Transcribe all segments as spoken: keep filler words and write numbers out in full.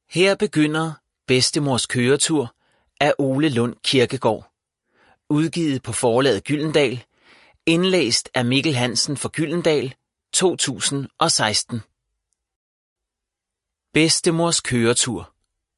Her begynder Bedstemors køretur af Ole Lund Kirkegaard. Udgivet på forlaget Gyldendal. Indlæst af Mikkel Hansen for Gyldendal to tusind og seksten. Bedstemors køretur.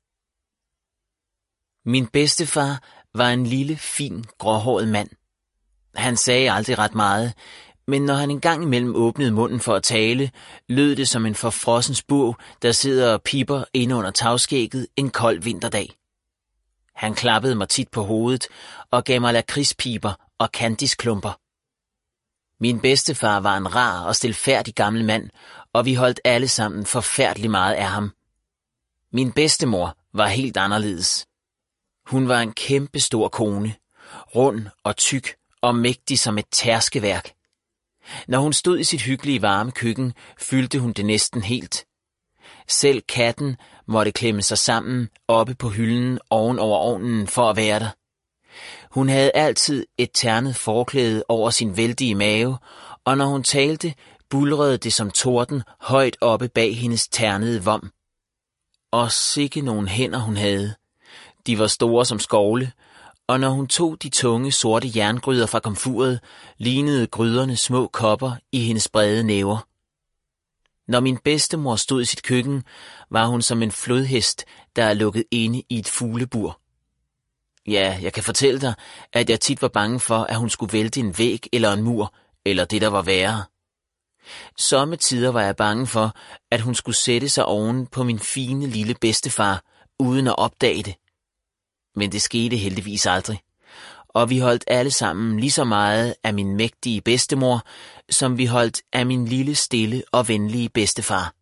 Min bedstefar var en lille, fin, gråhåret mand. Han sagde aldrig ret meget, men når han engang imellem åbnede munden for at tale, lød det som en forfrossen spurv, der sidder og pipper inde under tagskægget en kold vinterdag. Han klappede mig tit på hovedet og gav mig lakridspiber og kandisklumper. Min bedstefar var en rar og stilfærdig gammel mand, og vi holdt alle sammen forfærdelig meget af ham. Min bedstemor var helt anderledes. Hun var en kæmpe stor kone, rund og tyk og mægtig som et tærskeværk. Når hun stod i sit hyggelige varme køkken, fyldte hun det næsten helt. Selv katten måtte klemme sig sammen oppe på hylden oven over ovnen for at være der. Hun havde altid et ternet forklæde over sin vældige mave, og når hun talte, buldrede det som torden højt oppe bag hendes ternede vom. Og sikke nogle hænder hun havde. De var store som skovle, og når hun tog de tunge, sorte jerngryder fra komfuret, lignede gryderne små kopper i hendes brede næver. Når min bedstemor stod i sit køkken, var hun som en flodhest, der er lukket inde i et fuglebur. Ja, jeg kan fortælle dig, at jeg tit var bange for, at hun skulle vælte en væg eller en mur, eller det, der var værre. Somme tider var jeg bange for, at hun skulle sætte sig oven på min fine lille bedstefar, uden at opdage det. Men det skete heldigvis aldrig, og vi holdt alle sammen lige så meget af min mægtige bedstemor, som vi holdt af min lille, stille og venlige bedstefar.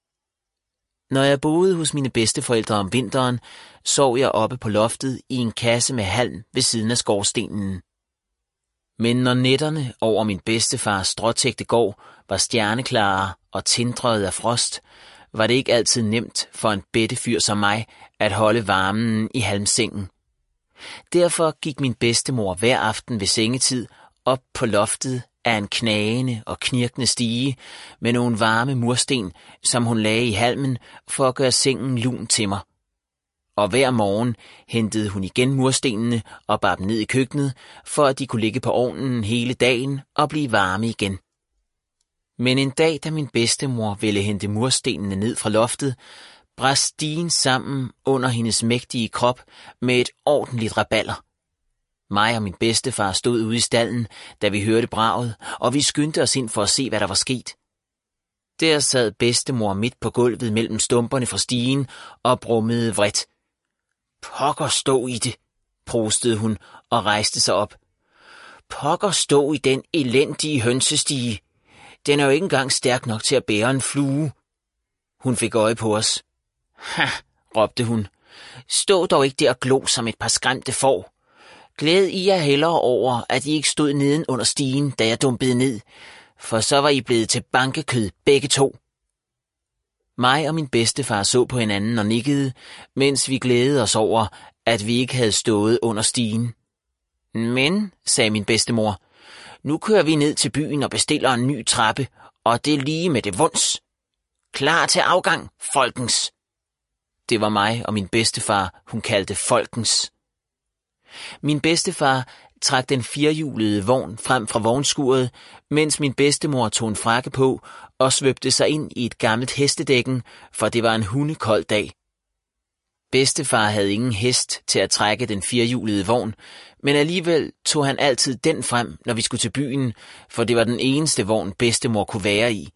Når jeg boede hos mine bedsteforældre om vinteren, sov jeg oppe på loftet i en kasse med halm ved siden af skorstenen. Men når nætterne over min bedstefars stråtægte gård var stjerneklare og tindrede af frost, var det ikke altid nemt for en bættefyr som mig at holde varmen i halmsengen. Derfor gik min bedstemor hver aften ved sengetid op på loftet af en knagende og knirkende stige med nogle varme mursten, som hun lagde i halmen for at gøre sengen lun til mig. Og hver morgen hentede hun igen murstenene og bar dem ned i køkkenet, for at de kunne ligge på ovnen hele dagen og blive varme igen. Men en dag, da min bedstemor ville hente murstenene ned fra loftet, brast stigen sammen under hendes mægtige krop med et ordentligt rabalder. Mig og min bedstefar stod ude i stalden, da vi hørte braget, og vi skyndte os ind for at se, hvad der var sket. Der sad bedstemor midt på gulvet mellem stumperne fra stigen og brummede vredt. Pokker stå i det, prostede hun og rejste sig op. Pokker stå i den elendige hønsestige. Den er jo ikke engang stærk nok til at bære en flue. Hun fik øje på os. Ha, råbte hun. Stå dog ikke der og glo som et par skræmte får. Glæd I jer hellere over, at I ikke stod neden under stigen, da jeg dumpede ned, for så var I blevet til bankekød begge to. Mig og min bedstefar så på hinanden og nikkede, mens vi glædede os over, at vi ikke havde stået under stigen. Men, sagde min bedstemor, nu kører vi ned til byen og bestiller en ny trappe, og det er lige med det vunds. Klar til afgang, folkens. Det var mig og min bedstefar, hun kaldte folkens. Min bedstefar trak den firehjulede vogn frem fra vognskuret, mens min bedstemor tog en frakke på og svøbte sig ind i et gammelt hestedækken, for det var en hundekold dag. Bedstefar havde ingen hest til at trække den firehjulede vogn, men alligevel tog han altid den frem, når vi skulle til byen, for det var den eneste vogn, bedstemor kunne være i.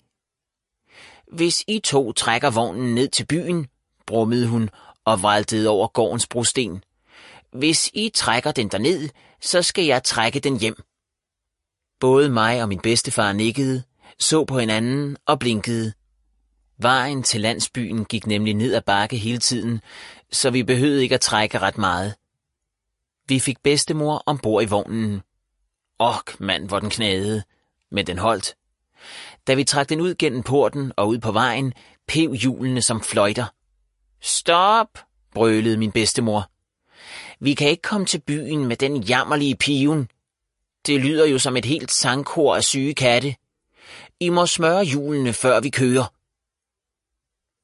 Hvis I to trækker vognen ned til byen, brummede hun og vraltede over gårdens brosten. Hvis I trækker den derned, så skal jeg trække den hjem. Både mig og min bedstefar nikkede, så på hinanden og blinkede. Vejen til landsbyen gik nemlig ned ad bakke hele tiden, så vi behøvede ikke at trække ret meget. Vi fik bedstemor ombord i vognen. Ok, mand, hvor den knagede, men den holdt. Da vi trak den ud gennem porten og ud på vejen, pev hjulene som fløjter. Stop, brølede min bedstemor. Vi kan ikke komme til byen med den jammerlige piven. Det lyder jo som et helt sangkor af syge katte. I må smøre hjulene, før vi kører.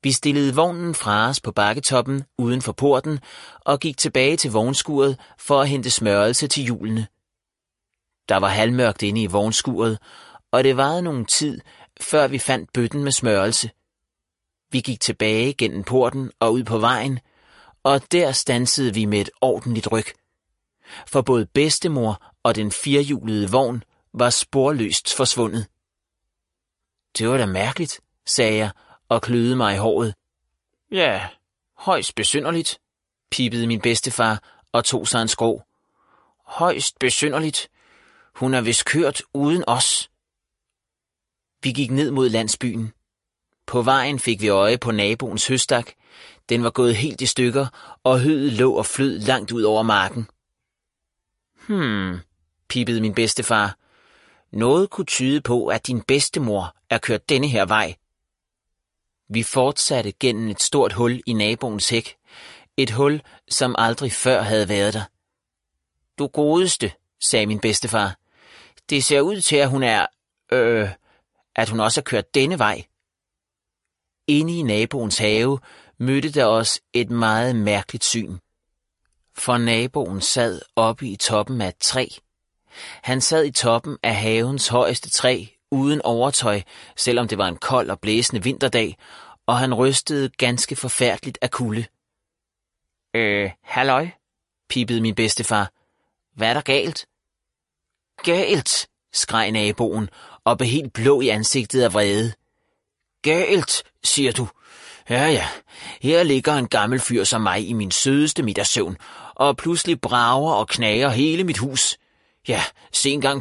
Vi stillede vognen fra os på bakketoppen uden for porten og gik tilbage til vognskuret for at hente smørelse til hjulene. Der var halvmørkt inde i vognskuret, og det varede nogen tid, før vi fandt bøtten med smørelse. Vi gik tilbage gennem porten og ud på vejen, og der standsede vi med et ordentligt ryk. For både bedstemor og den firehjulede vogn var sporløst forsvundet. Det var da mærkeligt, sagde jeg og kløede mig i håret. Ja, højst besynderligt, pipede min bedstefar og tog sig en skrå. Højst besynderligt. Hun er vist kørt uden os. Vi gik ned mod landsbyen. På vejen fik vi øje på naboens høstak. Den var gået helt i stykker, og høet lå og flød langt ud over marken. Hmm, pipede min bedstefar. Noget kunne tyde på, at din bedstemor er kørt denne her vej. Vi fortsatte gennem et stort hul i naboens hæk. Et hul, som aldrig før havde været der. Du godeste, sagde min bedstefar. Det ser ud til, at hun er... Øh, at hun også har kørt denne vej. Inde i naboens have mødte der os et meget mærkeligt syn. For naboen sad oppe i toppen af et træ. Han sad i toppen af havens højeste træ uden overtøj, selvom det var en kold og blæsende vinterdag, og han rystede ganske forfærdeligt af kulde. Øh, halløj, pipede min bedstefar. Hvad er der galt? Galt, skreg naboen og blev helt blå i ansigtet af vrede. Galt, siger du. Ja, ja, her ligger en gammel fyr som mig i min sødeste middagssøvn, og pludselig brager og knager hele mit hus. Ja, se engang